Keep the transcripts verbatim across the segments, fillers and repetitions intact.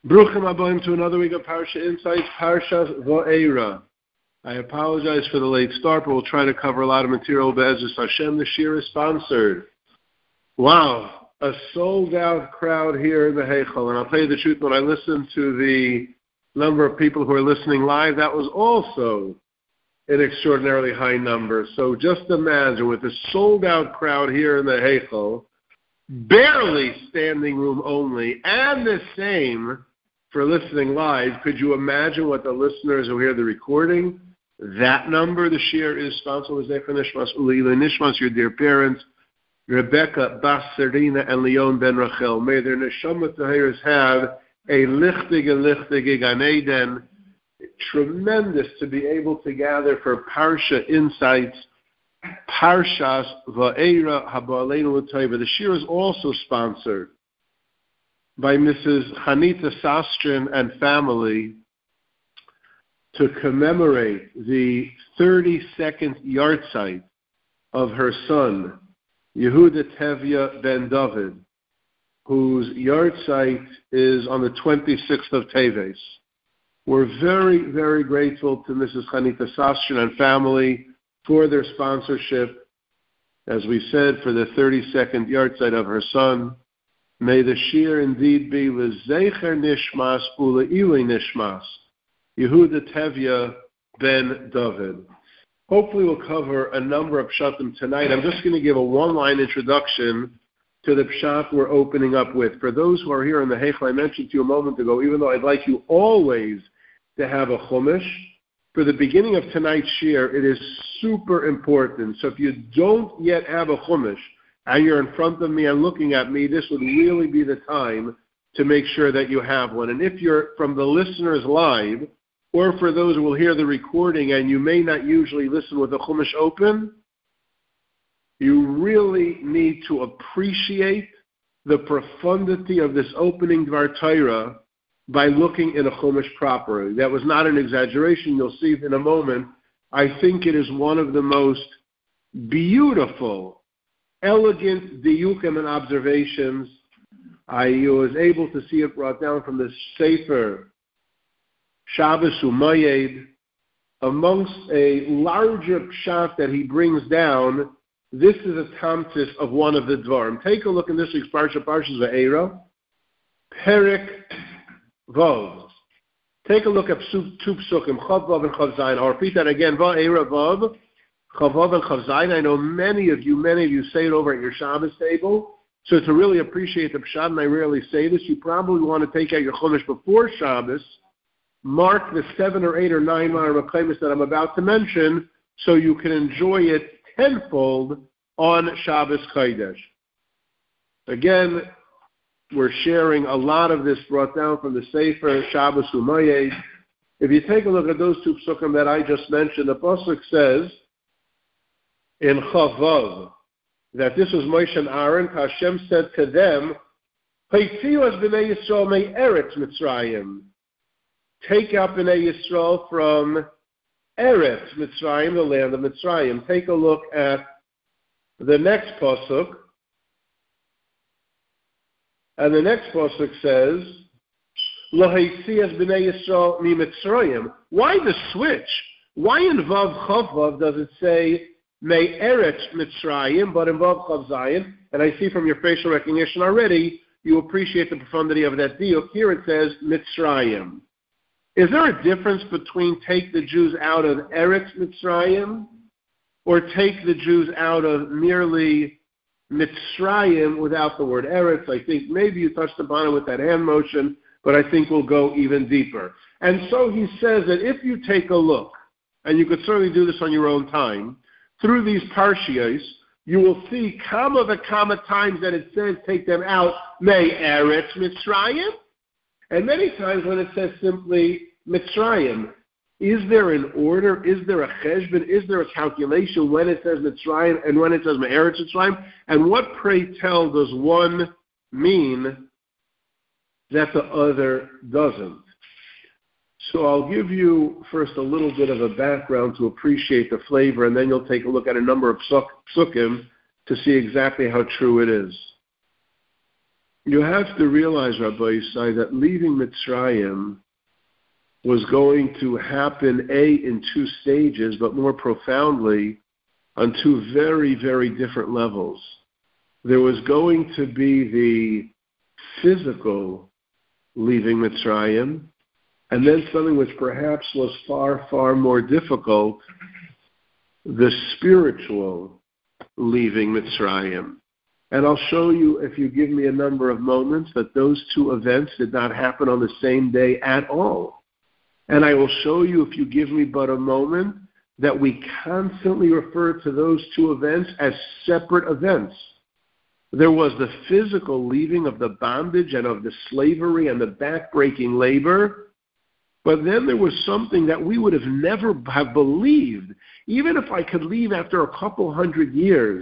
Bruchim Aboim to another week of Parsha Insights, Parshas Va'era. I apologize for the late start, but we'll try to cover a lot of material. Be'ezus Hashem, the Shir is sponsored. Wow, a sold-out crowd here in the Heichal. And I'll tell you the truth, when I listened to the number of people who are listening live, that was also an extraordinarily high number. So just imagine, with a sold-out crowd here in the Heichal, barely standing room only, and the same for listening live, could you imagine what the listeners who hear the recording? That number, the shir is sponsored with Zecha Nishmas, Ulila Nishmas, your dear parents, Rebecca, Bas Serena, and Leon Ben Rachel. May their Neshama Tahiras have a lichtige, lichtige Gan Eden. Tremendous to be able to gather for Parsha Insights, Parshas Va'era Haba'aleinu L'Tova. The shir is also sponsored by Missus Chanita Sastrin and family to commemorate the thirty-second yahrzeit of her son, Yehuda Tevya Ben David, whose yahrzeit is on the twenty-sixth of Teves. We're very, very grateful to Missus Chanita Sastrin and family for their sponsorship, as we said, for the thirty-second yahrzeit of her son. May the shir indeed be l'zecher nishmas u'le'ilei nishmas, Yehuda Tevya Ben David. Hopefully we'll cover a number of pshatim tonight. I'm just going to give a one-line introduction to the pshat we're opening up with. For those who are here in the Heichal, I mentioned to you a moment ago, even though I'd like you always to have a chumash, for the beginning of tonight's shir, it is super important. So if you don't yet have a chumash, and you're in front of me and looking at me, this would really be the time to make sure that you have one. And if you're from the listeners live, or for those who will hear the recording and you may not usually listen with the chumash open, you really need to appreciate the profundity of this opening Dvar Torah by looking in a chumash properly. That was not an exaggeration. You'll see in a moment. I think it is one of the most beautiful, elegant diyukim and observations. I was able to see it brought down from the Sefer Shabbos Umayed. Amongst a larger pshat that he brings down, this is a tamtis of one of the dvarim. Take a look in this week's Parsha, Parshas Va'era, Perek Vav. Take a look at two psukim, Chav Vav and Chav Zayin. I'll repeat that again, Va'era Vav, Chavav and Chavzayin. I know many of you, many of you say it over at your Shabbos table. So to really appreciate the pshat, and I rarely say this, you probably want to take out your chumash before Shabbos, mark the seven or eight or nine Ma'ar Mekaymis that I'm about to mention, so you can enjoy it tenfold on Shabbos Chodesh. Again, we're sharing a lot of this brought down from the Sefer Shabbos Umayed. If you take a look at those two psukim that I just mentioned, the pasuk says in Chavav that this was Moshe and Aaron. Hashem said to them, "Haitziu as b'nei Yisrael me Eretz Mitzrayim." Take out b'nei Yisrael from Eretz Mitzrayim, the land of Mitzrayim. Take a look at the next pasuk, and the next pasuk says, "Lo haitzi as b'nei Yisrael mi Mitzrayim." Why the switch? Why in Vav Chavav does it say May Eretz Mitzrayim, but involve Chav Zayin? And I see from your facial recognition already, you appreciate the profundity of that deal. Here it says Mitzrayim. Is there a difference between take the Jews out of Eretz Mitzrayim or take the Jews out of merely Mitzrayim without the word Eretz? I think maybe you touched upon it with that hand motion, but I think we'll go even deeper. And so he says that if you take a look, and you could certainly do this on your own time, through these parshiyos, you will see kama v'kama times that it says take them out, may Eretz Mitzrayim, and many times when it says simply Mitzrayim. Is there an order? Is there a cheshbon? Is there a calculation when it says Mitzrayim and when it says Me'eretz Mitzrayim? And what, pray tell, does one mean that the other doesn't? So I'll give you first a little bit of a background to appreciate the flavor, and then you'll take a look at a number of psukim to see exactly how true it is. You have to realize, Rabbi Yisai, that leaving Mitzrayim was going to happen, A, in two stages, but more profoundly, on two very, very different levels. There was going to be the physical leaving Mitzrayim, and then something which perhaps was far, far more difficult, the spiritual leaving Mitzrayim. And I'll show you, if you give me a number of moments, that those two events did not happen on the same day at all. And I will show you, if you give me but a moment, that we constantly refer to those two events as separate events. There was the physical leaving of the bondage and of the slavery and the backbreaking labor, but then there was something that we would have never have believed, even if I could leave after a couple hundred years.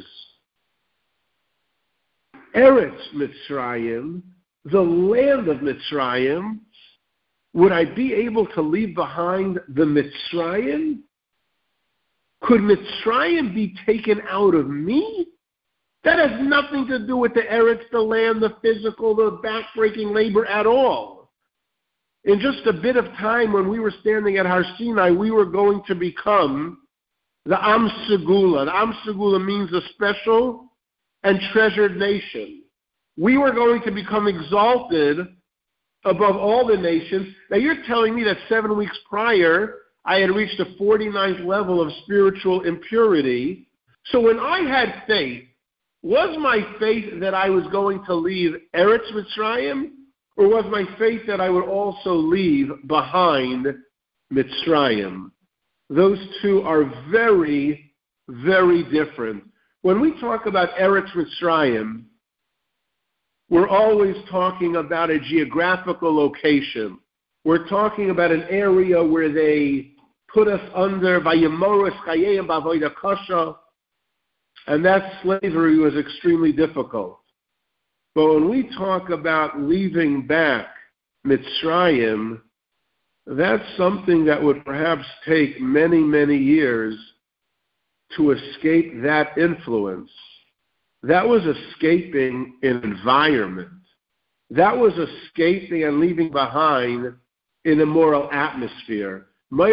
Eretz Mitzrayim, the land of Mitzrayim, would I be able to leave behind the Mitzrayim? Could Mitzrayim be taken out of me? That has nothing to do with the Eretz, the land, the physical, the backbreaking labor at all. In just a bit of time when we were standing at Har Sinai, we were going to become the Am Segula. The Am Segula means a special and treasured nation. We were going to become exalted above all the nations. Now you're telling me that seven weeks prior, I had reached the forty-ninth level of spiritual impurity. So when I had faith, was my faith that I was going to leave Eretz Mitzrayim, or was my faith that I would also leave behind Mitzrayim? Those two are very, very different. When we talk about Eretz Mitzrayim, we're always talking about a geographical location. We're talking about an area where they put us under Vayemoros Chayei B'Avoda Kasha, and that slavery was extremely difficult. But when we talk about leaving back Mitzrayim, that's something that would perhaps take many, many years to escape that influence. That was escaping an environment. That was escaping and leaving behind an immoral atmosphere.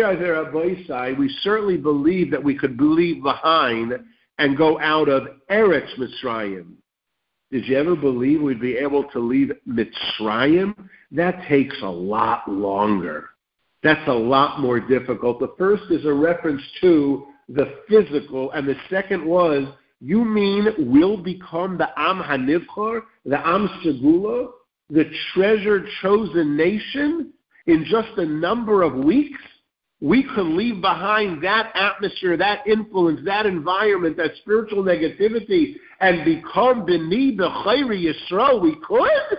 We certainly believe that we could leave behind and go out of Eretz Mitzrayim. Did you ever believe we'd be able to leave Mitzrayim? That takes a lot longer. That's a lot more difficult. The first is a reference to the physical, and the second was, you mean we'll become the Am HaNivchar, the Am Segula, the treasured chosen nation in just a number of weeks? We could leave behind that atmosphere, that influence, that environment, that spiritual negativity, and become B'ni B'chayri Yisrael. We could?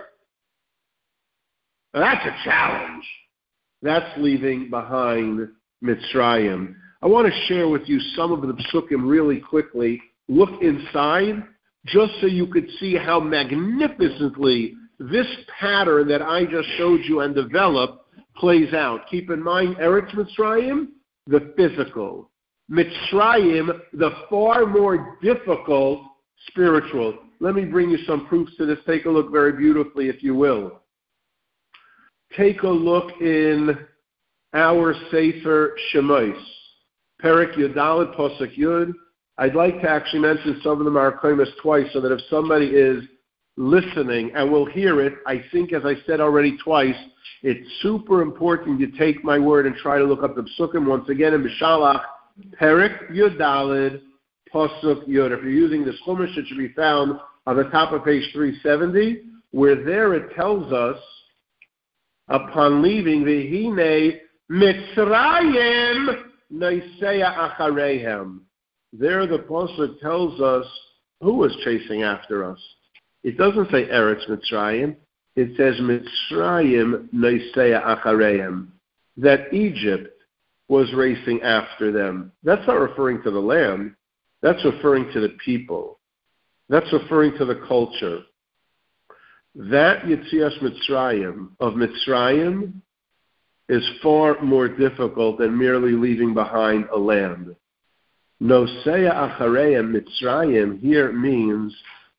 That's a challenge. That's leaving behind Mitzrayim. I want to share with you some of the psukim really quickly. Look inside, just so you could see how magnificently this pattern that I just showed you and developed plays out. Keep in mind, Eretz Mitzrayim, the physical. Mitzrayim, the far more difficult spiritual. Let me bring you some proofs to this. Take a look very beautifully, if you will. Take a look in our Sefer Shemos, Perek Yudalet Posuk Yud. I'd like to actually mention some of them are Kaimas twice, so that if somebody is listening and will hear it, I think, as I said already twice, it's super important you take my word and try to look up the psukim once again in Mishalach, Perek Yudalet Posuk Yud. If you're using this chumash, it should be found on the top of page three seventy, where there it tells us, upon leaving, V'hinei Mitzrayim Noseya Achareihem. There the pasuk tells us who was chasing after us. It doesn't say Eretz Mitzrayim. It says Mitzrayim Noseya Achareihem, that Egypt was racing after them. That's not referring to the land. That's referring to the people. That's referring to the culture. That Yetzias Mitzrayim of Mitzrayim is far more difficult than merely leaving behind a land. Noseya Achareihem, Mitzrayim, here means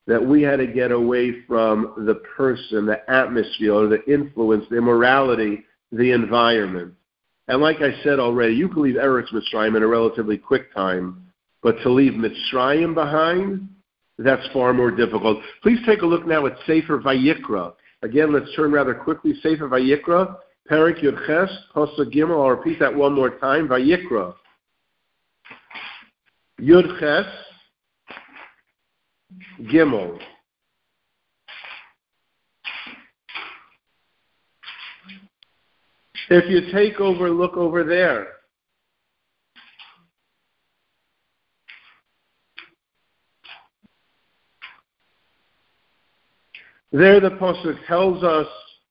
that we had to get away from the person, the atmosphere, the influence, the immorality, the environment. And like I said already, you can leave Eretz Mitzrayim in a relatively quick time, but to leave Mitzrayim behind, that's far more difficult. Please take a look now at Sefer Vayikra. Again, let's turn rather quickly. Sefer Vayikra, Perek Yud Ches, Pasuk Gimel. I'll repeat that one more time. Vayikra. Yud Ches, Gimel. If you take over, look over there. There the Pasuk tells us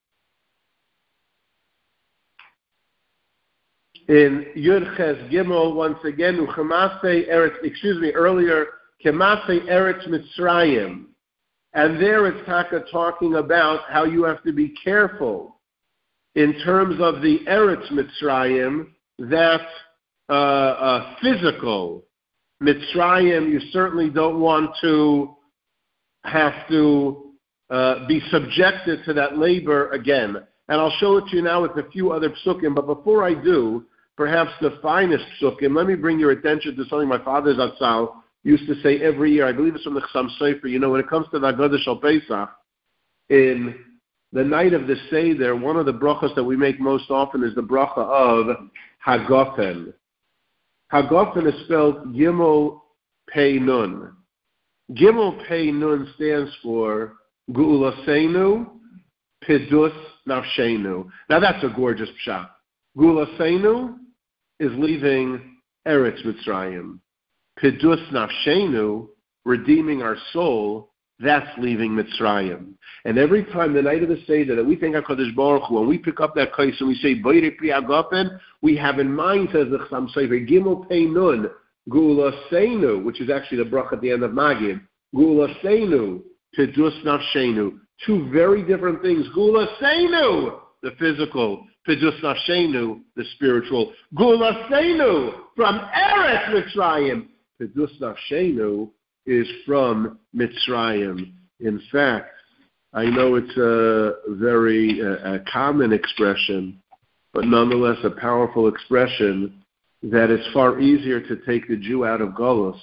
in Yud Ches Gimel once again, Uchemase Eretz, excuse me, earlier, Kemase Eretz Mitzrayim. And there it's Taka talking about how you have to be careful in terms of the Eretz Mitzrayim, that uh, uh, physical Mitzrayim, you certainly don't want to have to uh, be subjected to that labor again. And I'll show it to you now with a few other psukim, but before I do, perhaps the finest psukim, let me bring your attention to something my father Zatzal used to say every year. I believe it's from the Chassam Sofer. You know, when it comes to the Haggadah Shel Pesach, in the night of the Seder, one of the brachas that we make most often is the bracha of Hagafen. Hagafen is spelled Gimel Pei Nun. Gimel Pei Nun stands for Gu'ulaseinu Pidus Nafshenu. Now that's a gorgeous pshat. Gu'ulaseinu is leaving Eretz Mitzrayim. Pidus Nafshenu, redeeming our soul, that's leaving Mitzrayim. And every time the night of the Seder that we think HaKadosh Baruch Hu, when we pick up that kais and we say, Boire Pri Agapen, we have in mind, says the Chassam Sofer, Gimel Pei Nun, Gu'ulaseinu, which is actually the bracha at the end of Magid, Gu'ulaseinu, Pidus Nafshenu. Two very different things. Gu'ulaseinu, the physical. Pidus Nafshenu, the spiritual. Gu'ulaseinu, from Eretz Mitzrayim. Pidus Nafshenu is from Mitzrayim. In fact, I know it's a very uh, a common expression, but nonetheless a powerful expression, that it's far easier to take the Jew out of Golus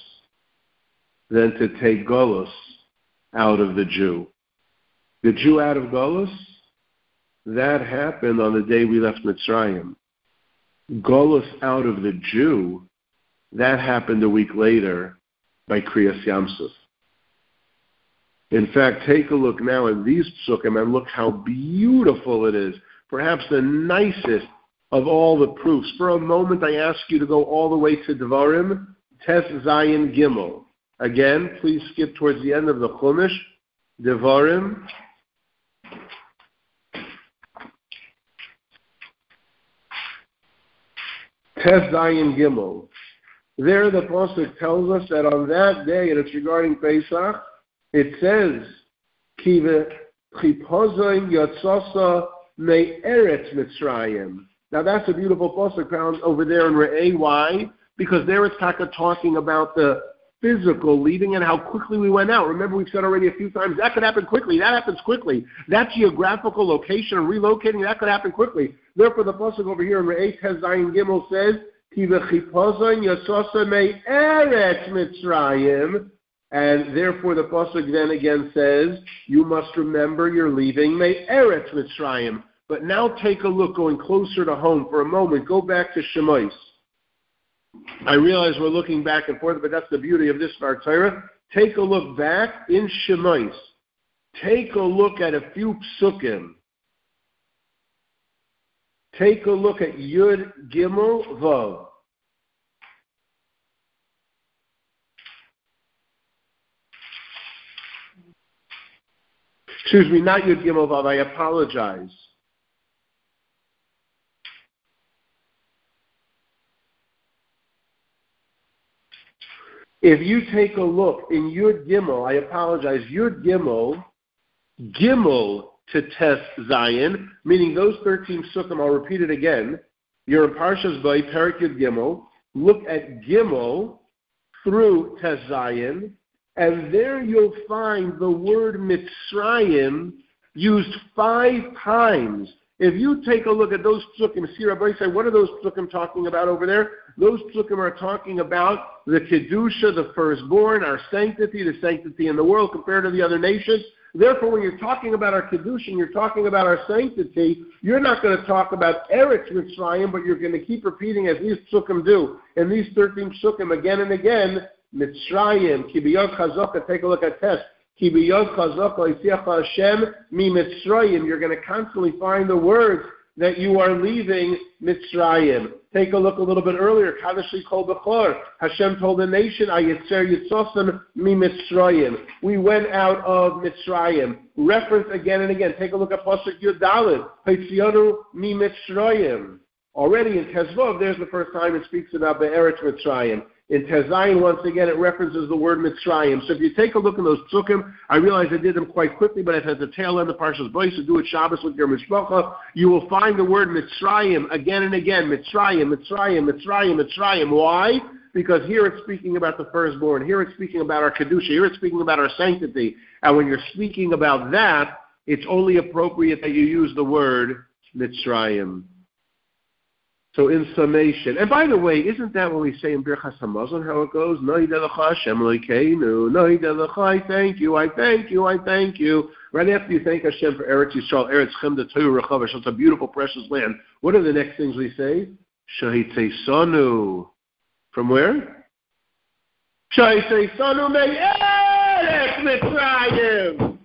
than to take Golus out of the Jew. The Jew out of Golus, that happened on the day we left Mitzrayim. Golus out of the Jew, that happened a week later by Kriyas Yamsuf. In fact, take a look now at these psukim and look how beautiful it is. Perhaps the nicest of all the proofs. For a moment, I ask you to go all the way to Devarim, Tes Zayin Gimel. Again, please skip towards the end of the Chumash. Devarim. Tes Zayin Gimel. There the Pasuk tells us that on that day, and it's regarding Pesach, it says, Kive Chipozoin Yotzasa Me Eretz Mitzrayim. Now that's a beautiful Pasuk found over there in Re'eh. Why? Because there it's Taka talking about the physical leaving and how quickly we went out. Remember, we've said already a few times, that could happen quickly. That happens quickly. That geographical location and relocating, that could happen quickly. Therefore, the Pasuk over here in Re'eh Tes Zayin Gimel says, and therefore the Pasuk then again says, you must remember you're leaving Me Eretz Mitzrayim. But now take a look, going closer to home for a moment. Go back to Shemais. I realize we're looking back and forth, but that's the beauty of this Var Torah. Take a look back in Shemais. Take a look at a few psukim. Take a look at Yud Gimel Vav. Excuse me, not Yud Gimel Vav, I apologize. If you take a look in Yud Gimel, I apologize, Yud Gimel, Gimel to Tes Zayin, meaning those thirteen sukkim, I'll repeat it again. You're in Parshas Bay, Perek Yud Gimel. Look at Gimel through Tes Zayin, And there you'll find the word Mitzrayim used five times. If you take a look at those psukim, see Rabbi say, what are those psukim talking about over there? Those psukim are talking about the Kedusha, the firstborn, our sanctity, the sanctity in the world compared to the other nations. Therefore, when you're talking about our Kedusha and you're talking about our sanctity, you're not going to talk about Eretz Mitzrayim, but you're going to keep repeating as these psukim do. In these thirteen psukim, again and again, Mitzrayim, Kibiyot Chazaka, take a look at test. Kibiyot Chazaka, Yisiecha Hashem, Mi Mitzrayim. You're going to constantly find the words that you are leaving Mitzrayim. Take a look a little bit earlier. Kadashli Kol Bechor. Hashem told the nation, Ayetzer Yitzosem Mi Mitzrayim. We went out of Mitzrayim. Reference again and again. Take a look at Pasuk Yud Daled. Haitzionu Mi Mitzrayim. Already in Tezvav, there's the first time it speaks about Be'eretz Mitzrayim. In Tezayin, once again, it references the word Mitzrayim. So if you take a look at those psukim, I realize I did them quite quickly, but it has the tail end of Parshas Bois to do it Shabbos with your mishpacha. You will find the word Mitzrayim again and again. Mitzrayim, Mitzrayim, Mitzrayim, Mitzrayim. Why? Because here it's speaking about the firstborn. Here it's speaking about our Kedusha. Here it's speaking about our sanctity. And when you're speaking about that, it's only appropriate that you use the word Mitzrayim. So in summation, and by the way, isn't that when we say in Birchas Hamazon how it goes? Noidelecha Hashem Elokeinu, Noidelecha, I thank you, I thank you, I thank you. Right after you thank Hashem for Eretz Yisrael, Eretz Chemda Tohu Rechav, it's a beautiful, precious land. What are the next things we say? Shahitzeisanu. From where? Shahitzeisanu me'eretz Mitzrayim.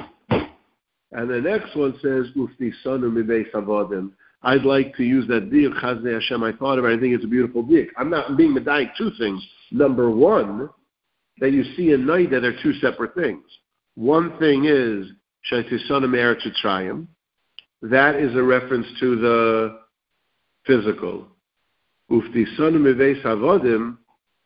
And the next one says, Uftisanu mibeis avodim. I'd like to use that diuk, Chazdei Hashem. I thought about it. I think it's a beautiful diuk. I'm not being medayik two things. Number one, that you see in Noida, they're two separate things. One thing is, Shaitisana Me'eretz Mitzrayim. That is a reference to the physical. Uftisana Miveis Avodim,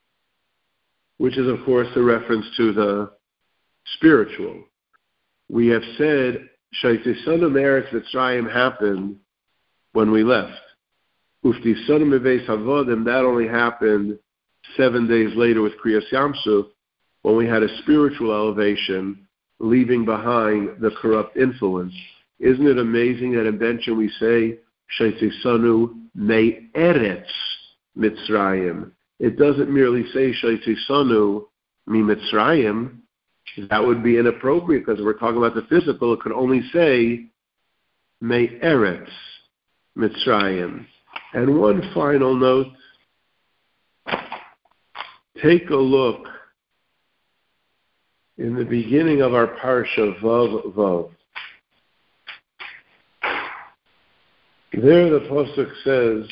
which is, of course, a reference to the spiritual. We have said, Shaitisana Me'eretz Mitzrayim happened when we left. Uftisanu Meveis Havodim, that only happened seven days later with Kriyas Yamsuf, when we had a spiritual elevation, leaving behind the corrupt influence. Isn't it amazing that in Benchen we say, Shaitisanu Me'eretz Mitzrayim. It doesn't merely say Shaitisanu Mi Mitzrayim. That would be inappropriate because we're talking about the physical. It could only say Me'eretz Mitzrayim. And one final note, take a look in the beginning of our Parsha Vav Vav. There the Pasuk says,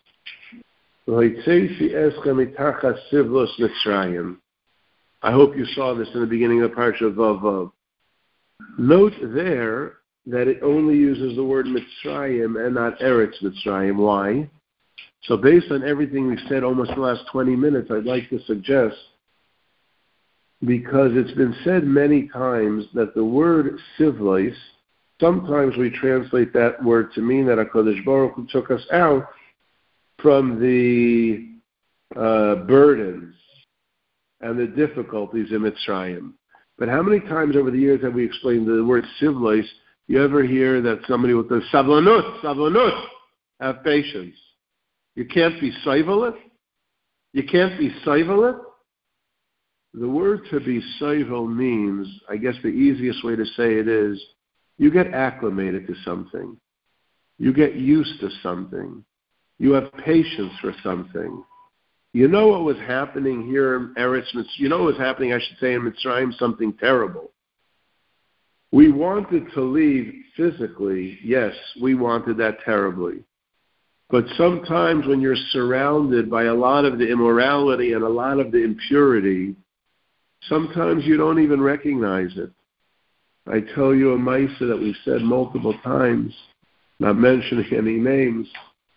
I hope you saw this in the beginning of Parsha Vav Vav. Note there that it only uses the word Mitzrayim and not Eretz Mitzrayim. Why? So based on everything we've said almost the last twenty minutes, I'd like to suggest, because it's been said many times that the word Sivlois, sometimes we translate that word to mean that HaKadosh Baruch Hu took us out from the uh, burdens and the difficulties in Mitzrayim. But how many times over the years have we explained the word Sivlois? You ever hear that somebody with the savlanut, savlanut, have patience? You can't be saivalit? You can't be saivalit? The word to be saival means, I guess the easiest way to say it is, you get acclimated to something. You get used to something. You have patience for something. You know what was happening here in Eretz Mitzrayim? You know what was happening, I should say, in Mitzrayim, something terrible. We wanted to leave physically. Yes, we wanted that terribly. But sometimes when you're surrounded by a lot of the immorality and a lot of the impurity, sometimes you don't even recognize it. I tell you a Maisa that we've said multiple times, not mentioning any names,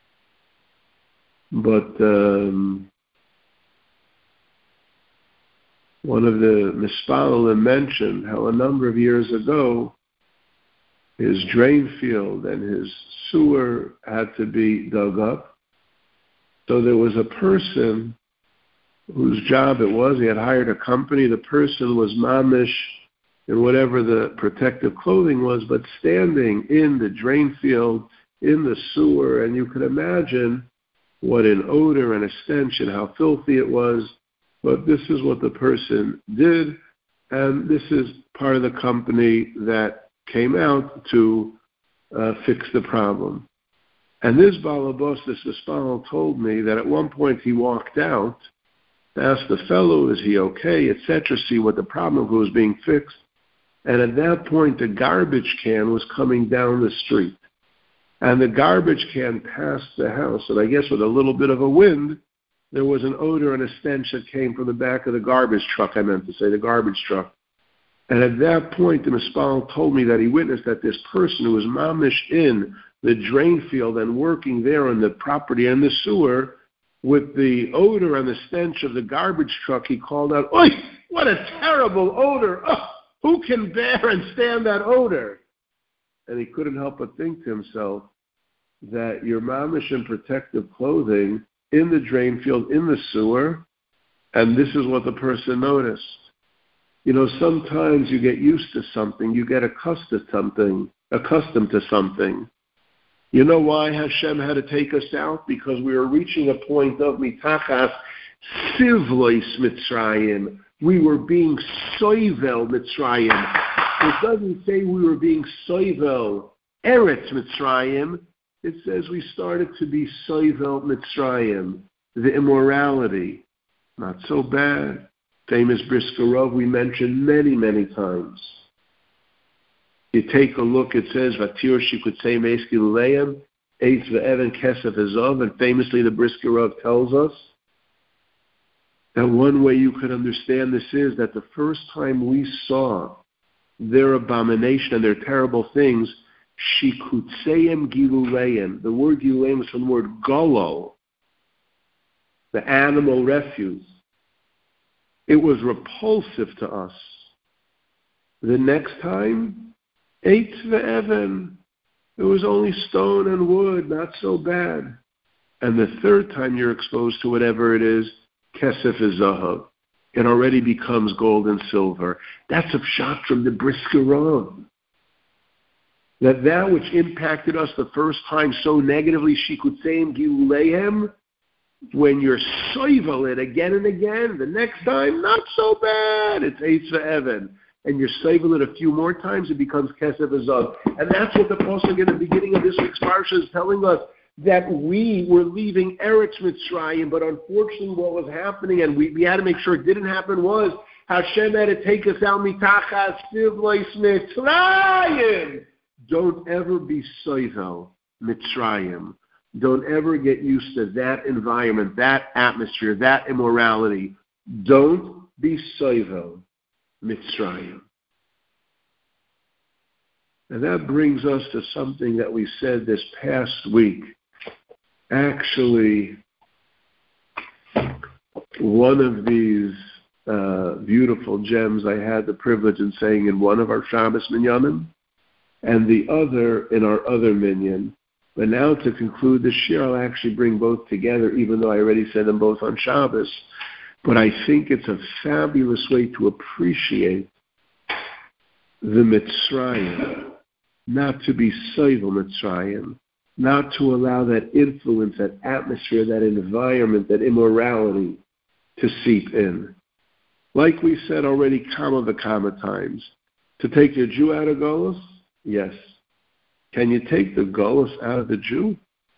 but um, one of the Mispalim mentioned how a number of years ago his drain field and his sewer had to be dug up. So there was a person whose job it was. He had hired a company. The person was mamish in whatever the protective clothing was, but standing in the drain field, in the sewer, and you can imagine what an odor and a stench and how filthy it was. But this is what the person did, and this is part of the company that came out to uh, fix the problem. And this Balabos, this Espal, told me that at one point he walked out, asked the fellow, is he okay, et cetera, see what the problem was being fixed. And at that point, the garbage can was coming down the street. And the garbage can passed the house. And I guess with a little bit of a wind, there was an odor and a stench that came from the back of the garbage truck, I meant to say, the garbage truck. And at that point, the Mispal told me that he witnessed that this person who was mamish in the drain field and working there on the property and the sewer, with the odor and the stench of the garbage truck, he called out, "Oi, what a terrible odor! Oh, who can bear and stand that odor?" And he couldn't help but think to himself that you're mamish in protective clothing in the drain field, in the sewer, and this is what the person noticed. You know, sometimes you get used to something, you get accustomed to something, accustomed to something. You know why Hashem had to take us out? Because we were reaching a point of mitachas sivlois Mitzrayim. We were being soivel Mitzrayim. It doesn't say we were being soivel Eretz Mitzrayim. It says we started to be soivel Mitzrayim, the immorality. Not so bad. Famous Brisker Rov we mentioned many, many times. You take a look, it says, Vatir Shikutzei Meski Luleim, Eitz Ve'evan Kesef Ezov, and famously the Brisker Rov tells us that one way you could understand this is that the first time we saw their abomination and their terrible things, Shikutzeim Giluleim, the word Giluleim is from the word Golo, the animal refuse. It was repulsive to us. The next time, Eitz ve'evan. It was only stone and wood, not so bad. And the third time you're exposed to whatever it is, kesef zahav. It already becomes gold and silver. That's a shot from the Brisker Rov. That that which impacted us the first time so negatively, shikutzeim giluleihem, when you're soivel it again and again, the next time, not so bad. It's Eitz ve'evan. And you're soivel it a few more times, it becomes kesef zahav. And that's what the pasuk in the beginning of this week's parsha is telling us, that we were leaving Eretz Mitzrayim, but unfortunately what was happening, and we, we had to make sure it didn't happen, was Hashem had to take us out mitachas sivlois Mitzrayim. Don't ever be soivel Mitzrayim. Don't ever get used to that environment, that atmosphere, that immorality. Don't be soivel Mitzrayim. And that brings us to something that we said this past week. Actually, one of these uh, beautiful gems I had the privilege in saying in one of our Shabbos minyanim, and the other in our other minyan. But now to conclude this year, I'll actually bring both together, even though I already said them both on Shabbos. But I think it's a fabulous way to appreciate the Mitzrayim, not to be soivel Mitzrayim, not to allow that influence, that atmosphere, that environment, that immorality to seep in. Like we said already, kama v'kama times, to take your Jew out of Golus? Yes. Can you take the Golus out of the Jew?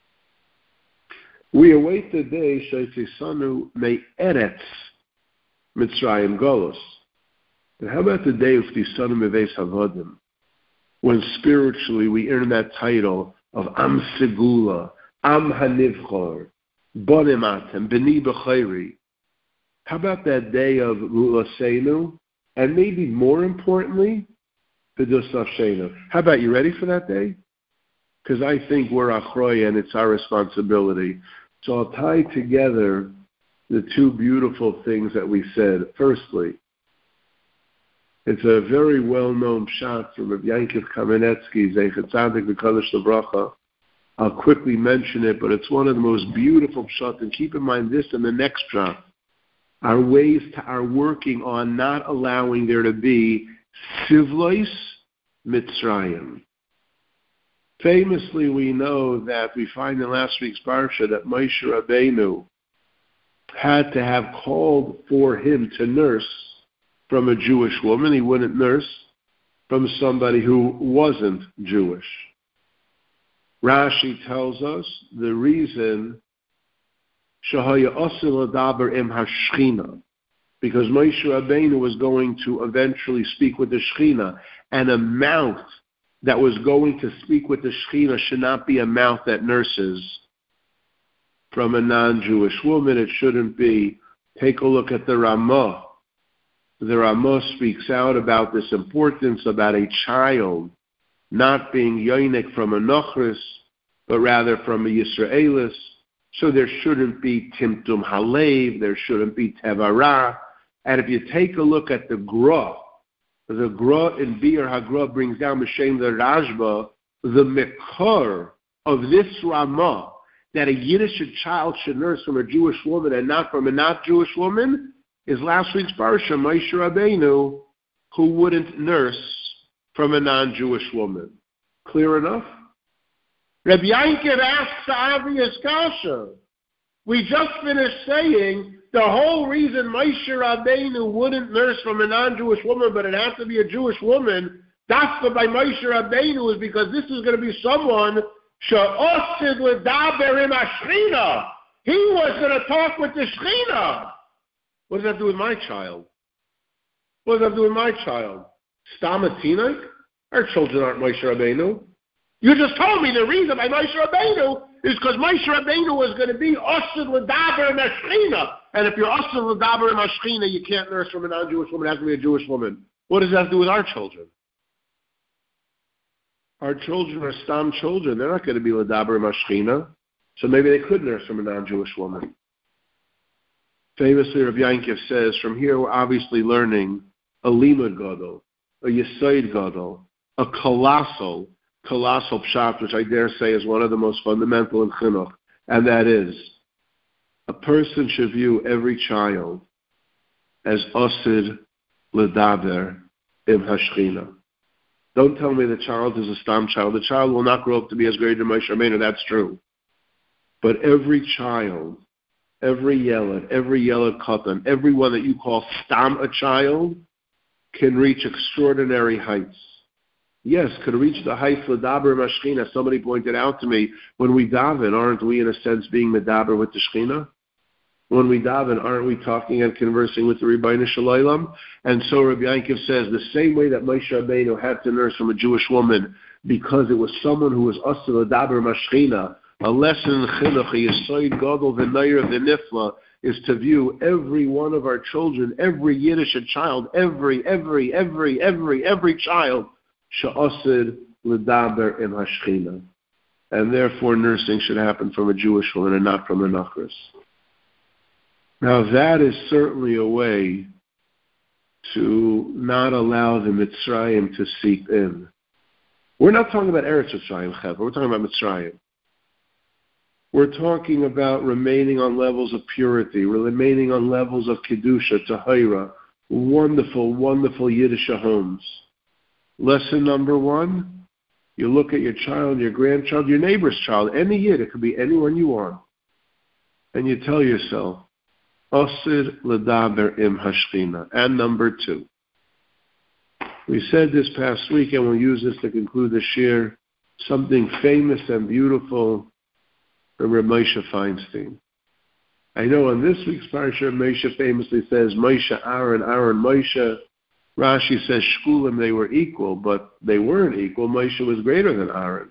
We await the day, Sheitisanu me'eretz Mitzrayim Golus. And how about the day of Tisanu me'veis havodim, when spiritually we earn that title of Am Segula, Am Hanivchor, Bonim Atem, B'ni B'chayri. How about that day of Rulasenu? And maybe more importantly, B'dus Nafshenu. How about you ready for that day? Because I think we're Achroy and it's our responsibility. So I'll tie together the two beautiful things that we said. Firstly, it's a very well-known shot from Rav Yankiv Kamenetsky, Zeichet Tzadik V'Kadosh L'Bracha. I'll quickly mention it, but it's one of the most beautiful shots. And keep in mind this and the next shot. our ways to, are working on not allowing there to be Sivlois Mitzrayim. Famously, we know that we find in last week's Parsha that Moshe Rabbeinu had to have called for him to nurse from a Jewish woman. He wouldn't nurse from somebody who wasn't Jewish. Rashi tells us the reason Shahaya Asil Adaber Im Hashchina, because Moshe Rabbeinu was going to eventually speak with the Shechina, and a mouth that was going to speak with the Shechina should not be a mouth that nurses from a non-Jewish woman. It shouldn't be. Take a look at the Ramah. The Ramah speaks out about this importance about a child not being yoinik from a Nochris, but rather from a Yisraelis. So there shouldn't be Timtum Halev, there shouldn't be Tevara. And if you take a look at the Gra, the Gra in Bir HaGra brings down B'Shem the Rashba, the Mekar of this Ramah, that a Yiddish child should nurse from a Jewish woman and not from a not Jewish woman, is last week's Parsha, Moshe Rabbeinu, who wouldn't nurse from a non-Jewish woman. Clear enough? Rabbi Yankiv asks the obvious kasha. We just finished saying the whole reason Moshe Rabbeinu wouldn't nurse from a non-Jewish woman, but it has to be a Jewish woman, that's by Moshe Rabbeinu, is because this is going to be someone she'osid l'daber im hashchina. He was going to talk with the Shechina. What does that do with my child? What does that do with my child? Stamatinai? Our children aren't Moshe Rabbeinu. You just told me the reason by Moshe Rabbeinu is because Moshe Rabbeinu was going to be Osid l'daber im hashchina. And if you're Osid l'daber im hashchina, you can't nurse from a non-Jewish woman. It has to be a Jewish woman. What does that have to do with our children? Our children are Stam children. They're not going to be l'daber im hashchina. So maybe they could nurse from a non-Jewish woman. Famously, Rabbi Yankiv says, from here we're obviously learning a limud gadol, a yesod gadol, a colossal, colossal pshat, which I dare say is one of the most fundamental in chinuch, and that is, a person should view every child as osid l'daber im hashchina. Don't tell me the child is a stam child. The child will not grow up to be as great as Moshe Rabbeinu. That's true. But every child, every yelad, every yelad katan, everyone that you call stam a child, can reach extraordinary heights. Yes, could reach the heights l'daber im hashchina. Somebody pointed out to me, when we daven, aren't we in a sense being medaber with the Shechina? When we daven, aren't we talking and conversing with the Rebbeinu Shalom? And so Rabbi Yankiv says, the same way that Moshe Rabbeinu had to nurse from a Jewish woman because it was someone who was asur l'daber im hashchina, a lesson in chinuch, a yesod gadol v'nayir v'nifla, is to view every one of our children, every Yiddish child, every, every, every, every, every child, she'asir l'daber im hashchina. And therefore nursing should happen from a Jewish woman and not from a Nachris. Now that is certainly a way to not allow the Mitzrayim to seep in. We're not talking about Eretz Mitzrayim, we're talking about Mitzrayim. We're talking about remaining on levels of purity, remaining on levels of Kedusha, Tahira, wonderful, wonderful Yiddish homes. Lesson number one, you look at your child, your grandchild, your neighbor's child, any Yid, it could be anyone you want, and you tell yourself, Osir l'daber im hashchina. And number two, we said this past week, and we'll use this to conclude the shir, something famous and beautiful from Reb Moshe Feinstein. I know in this week's parsha, Moshe famously says, Moshe, Aaron, Aaron, Moshe. Rashi says, Shkulim, they were equal, but they weren't equal. Moshe was greater than Aaron.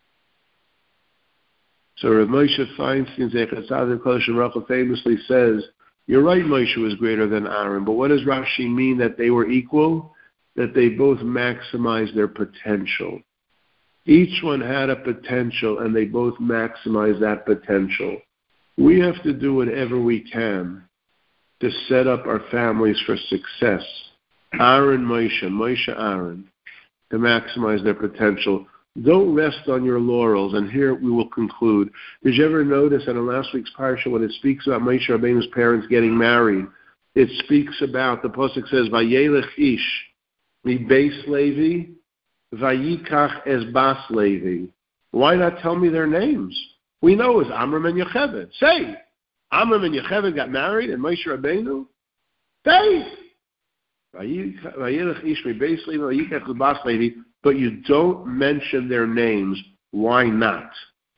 So Reb Moshe Feinstein, Zecher Tzadik Kodesh Baruch famously says, you're right, Moshe was greater than Aaron, but what does Rashi mean that they were equal? That they both maximized their potential. Each one had a potential, and they both maximized that potential. We have to do whatever we can to set up our families for success. Aaron, Moshe, Moshe, Aaron, to maximize their potential. Don't rest on your laurels, and here we will conclude. Did you ever notice that in last week's parsha, when it speaks about Moshe Rabbeinu's parents getting married, it speaks about, the Pasuk says, Vayelech ish mi beis Levi, vayikach es bas Levi. Why not tell me their names? We know it's Amram and Yocheved. Say, Amram and Yocheved got married and Moshe Rabbeinu? Say, Vayelech ish mi beis Levi, vayikach es bas Levi, but you don't mention their names. Why not?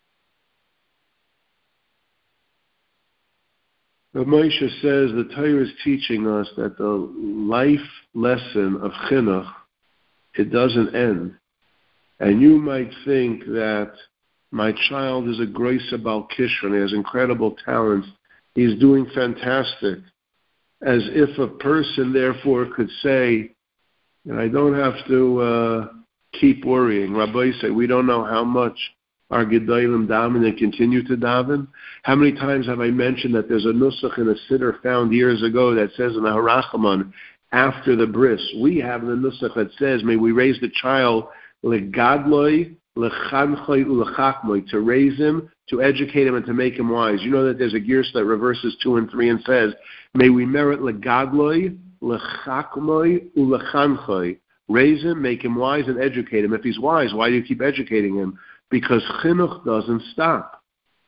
But Moshe says the Torah is teaching us that the life lesson of chinuch, it doesn't end. And you might think that my child is a Grace Bal Kishron, he has incredible talents, he's doing fantastic, as if a person therefore could say, I don't have to uh, keep worrying. Rabbi say, we don't know how much our Gedolim daven and continue to daven. How many times have I mentioned that there's a nusach in a siddur found years ago that says in the Harachaman, after the bris, we have the nusach that says, may we raise the child legadloi, lechanchoi, ulechakmoi, to raise him, to educate him, and to make him wise. You know that there's a gears that reverses two and three and says, may we merit legadloi, lechakmoi, ulechanchoi. Raise him, make him wise, and educate him. If he's wise, why do you keep educating him? Because chinuch doesn't stop.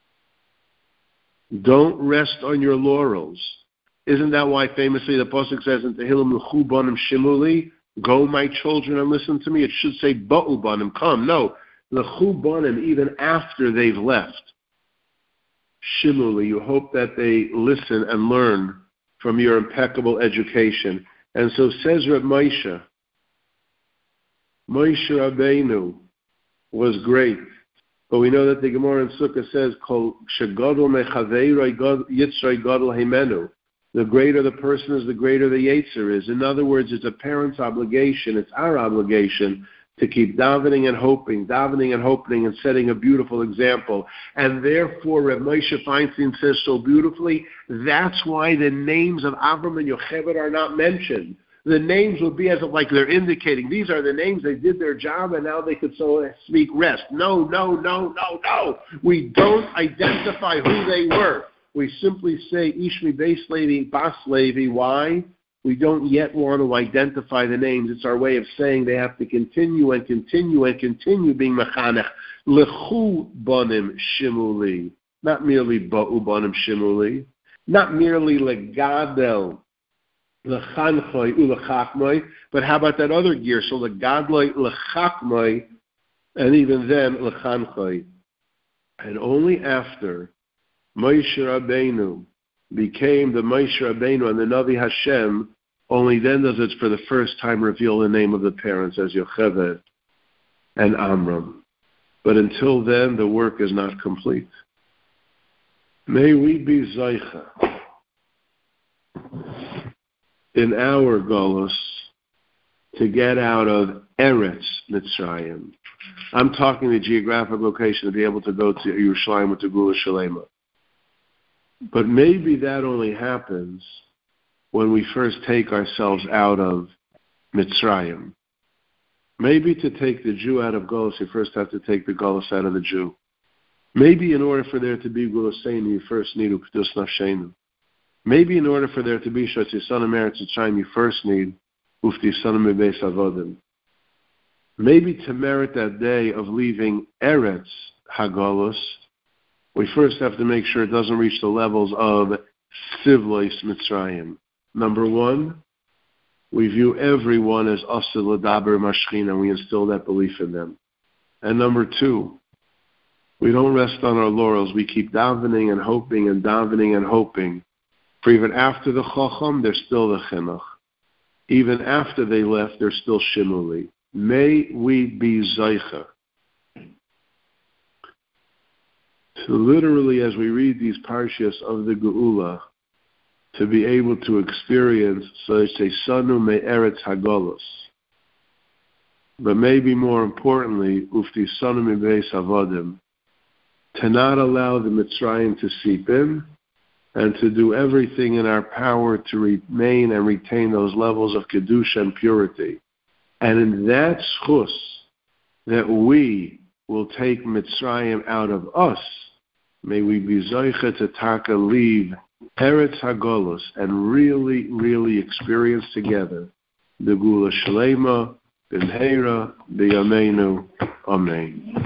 Don't rest on your laurels. Isn't that why famously the Pasuk says in Tehillim, L'chu banim shimuli, go my children and listen to me? It should say, Ba'u banim, come. No, L'chu banim, even after they've left. Shimuli, you hope that they listen and learn from your impeccable education. And so says Reb Moshe, Moshe Rabbeinu was great. But we know that the Gemara in Sukkah says, Kol shegadol mechaveiroi yitzroi gadol himenu. The greater the person is, the greater the yetzer is. In other words, it's a parent's obligation, it's our obligation to keep davening and hoping, davening and hoping and setting a beautiful example. And therefore, Reb Moshe Feinstein says so beautifully, that's why the names of Avram and Yocheved are not mentioned. The names will be as if like they're indicating, these are the names, they did their job, and now they could, so to speak, rest. No, no, no, no, no. We don't identify who they were. We simply say, Ishmi Beis Levi, Bas Levi. Why? We don't yet want to identify the names. It's our way of saying they have to continue and continue and continue being mechanech. Lechu banim shimuli. Not merely ba'u banim shimuli. Not merely legadel. Lechanchoi ulechakmoi, but how about that other gear? So legadloi lechakmoi, and even then lechanchoi. And only after Moshe Rabbeinu became the Moshe Rabbeinu and the Navi Hashem, only then does it for the first time reveal the name of the parents as Yocheved and Amram. But until then, the work is not complete. May we be Zaycha in our Golus to get out of Eretz Mitzrayim. I'm talking the geographic location to be able to go to Yerushalayim with the Gula Shalema. But maybe that only happens when we first take ourselves out of Mitzrayim. Maybe to take the Jew out of Golus, you first have to take the Golus out of the Jew. Maybe in order for there to be Gulaseinu, you first need Updus Nafshenu. Maybe in order for there to be Shotzi Sanim Eretz Mitzrayim, you first need Ufti Sanim Beis Avodim. Maybe to merit that day of leaving Eretz Hagolus, we first have to make sure it doesn't reach the levels of Sivlois Mitzrayim. Number one, we view everyone as Asil Ladaber Mashchin, and we instill that belief in them. And number two, we don't rest on our laurels. We keep davening and hoping and davening and hoping. For even after the Chacham, there's still the Chinuch. Even after they left, there's still Shimuli. May we be Zaycha. To literally, as we read these parshas of the Geula, to be able to experience, so they say, Sanu me Eretz Hagolus. But maybe more importantly, Ufti Sanu me Beis Avodim, to not allow the Mitzrayim to seep in, and to do everything in our power to remain and retain those levels of Kedusha and purity. And in that schus, that we will take Mitzrayim out of us, may we be Zoicha to taka leave Eretz Hagolus, and really, really experience together the Gula Shalema, B'mheira, B'yameinu, Amen.